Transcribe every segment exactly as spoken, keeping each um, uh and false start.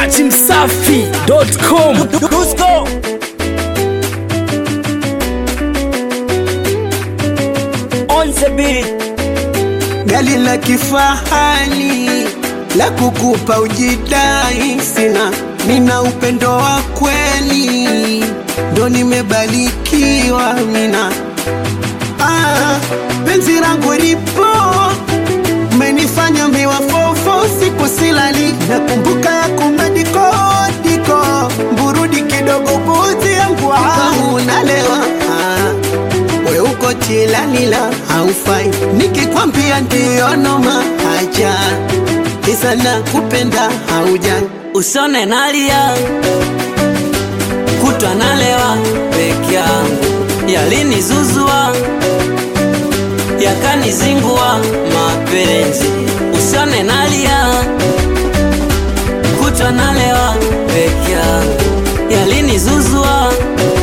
dati msafi dot com. Dusko on the beat. Gali la kifahari la kukupa ujidai sina, nina upendo wa kweli ndo nimebarikiwa mina. Ah, penzi langu lipo menifanya miwa fofo siku silali, nakumbuka ya kumadiko diko mburudi kidogo buzi yangu ahu nalewa. Ah, we uko chilalila haufai, nikikwambia ndiyo noma haja kisa na kupenda haujai. Usone nalia kutwa nalewa peke yangu, yalinizuzua yakanizingua mapenzi. Usone nalia kutwa nalewa peke yangu, yalinizuzua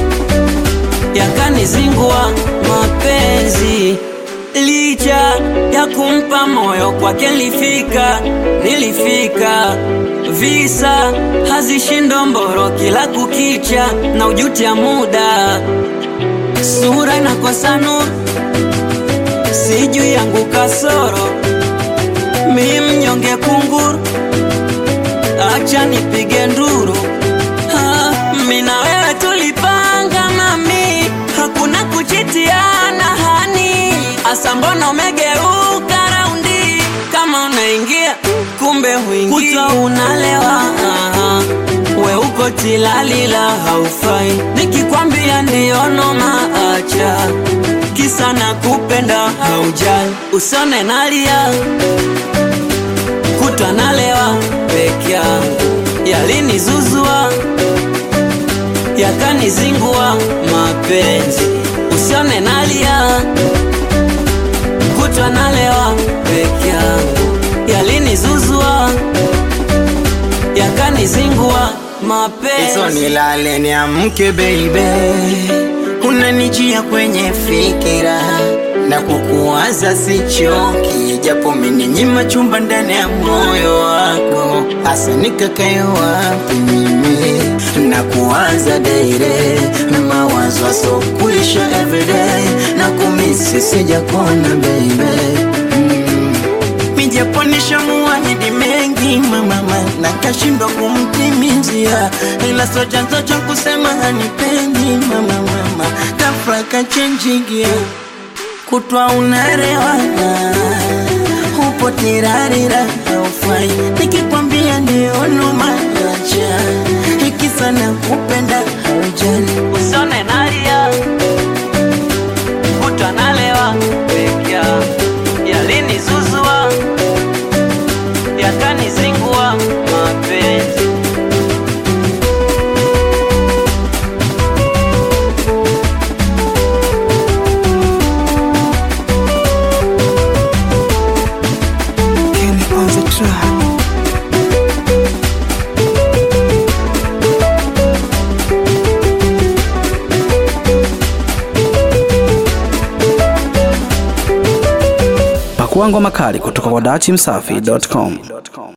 yakanizingua mapenzi. Licha ya kumpa moyo kwake nilifika, nilifika visa hazishindo mboro kila kukicha, na ujuti ya muda sura inakosa nuru, sijui yangu kasoro mi mnyonge kunguru, acha nipige nduru. Ha, mi na wewe tulipanga nami hakuna kuchitiana hani, asa mbona umegeuka raundi kama unaingia kumbe huingia. Kutwa unalewa aha, we uko tilalila haufai, nikikwambia ndiyo noma acha kisa na kupenda haujai. Usone nalia kutwa nalewa peke yangu, yalinizuzua yakanizingua mapenzi. Usone nalia kutwa nalewa peke yangu, yalinizuzua yakanizingua mapenzi. Iso nilale niamke baby, unanijia kwenye fikira na kukuwaza sichoki, japo mimi nyima chumba ndani ya moyo wako. Asa nikakae wapi mimi na kuwaza daily, mawazo so kuisha everyday na kumisi sijakona baby. mm. Mijaponisha muahidi mengi mama na kashindwa kumtimizia, ila so chanzo cha kusema hanipendi mama mama kafra kachenjigia. Kutwa unarewa upo tirarira haufai, nikikwambia ndiyo noma acha ikisa na kupenda haujali. Usone nalia kutwa nalewa peke yangu, yalinizuzua yakanizingua mapenzi. Pakua ngoma kali kutoka kwa dati msafi dot com.